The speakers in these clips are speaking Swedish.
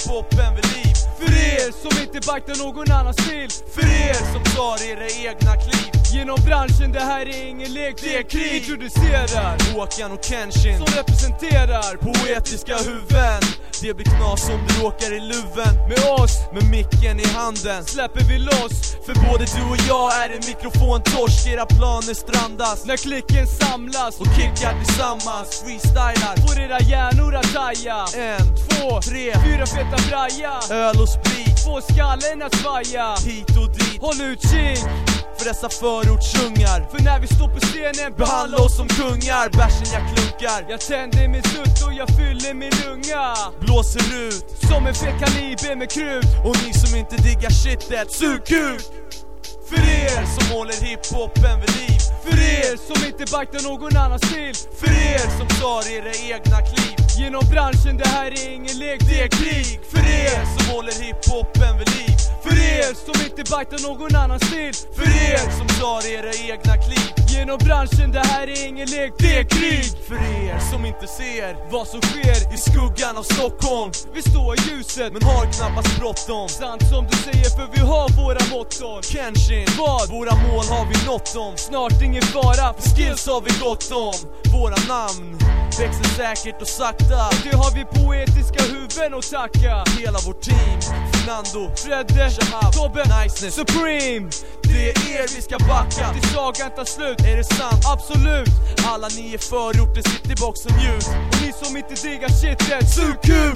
hiphopen vid liv. För er som inte baktar någon annan stil. För er som tar era egna kliv. Genom branschen, det här är ingen lek, det är krig. Introducerar Håkan och Kenshin som representerar poetiska huvuden. Det blir knas om du råkar i luven. med oss, Med micken i handen släpper vi loss. För både du och jag är en mikrofontorsk. Era planer strandas När klicken samlas och kickar tillsammans. Freestylar får era hjärnor att taja. 1, 2, 3, 4 feta braja. öl och sprit Få skallen att svaja. hit och dit. Håll utkik, För dessa förortsungar för när vi står på scenen behandla oss som kungar. Bärsen jag klunkar, jag tänder min sutt och jag fyller min lunga. blåser ut. Som en fet kaliber med krut. Och ni som inte diggar shitet, sug kuk. För er som håller hiphopen vid liv. För er som inte baktar någon annan stil. För er som tar era egna kliv. Genom branschen, det här är ingen lek, Det är krig. För er som håller hiphopen vid liv. För er som inte baktar någon annan stil. För er som tar era egna kliv. Genom branschen, det här är ingen lek, Det är krig. För er som inte ser vad som sker i skuggan av Stockholm. Vi står i ljuset, Men har knappast bråttom. sant som du säger, för vi har våra motton. Kenshin, Vad? våra mål har vi nått om. Snart ingen fara, för Skills har vi gott om. Våra namn växer säkert och sakta. det har vi poetiska huvuden att tacka. Hela vårt team, Fernando, Fredde, Shahab, Tobbe, Niceness. Supreme. Det är er vi ska backa. Till sagan tar slut, Är det sant? absolut. Alla ni är förorten, citybox och njut. Och ni som inte diggar shitet, Sug kuk!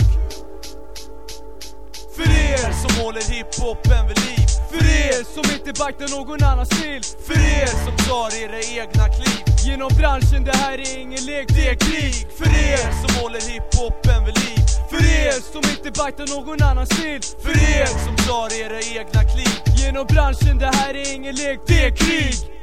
För er som håller hiphopen vid liv. för er som inte baktar någon annan stil. För er som tar era egna kliv. Genom branschen, det här är ingen lek, Det är krig. För er som håller hiphopen vid liv. för er som inte baktar någon annan stil. För er som tar era egna kliv. Genom branschen, det här är ingen lek, Det är krig.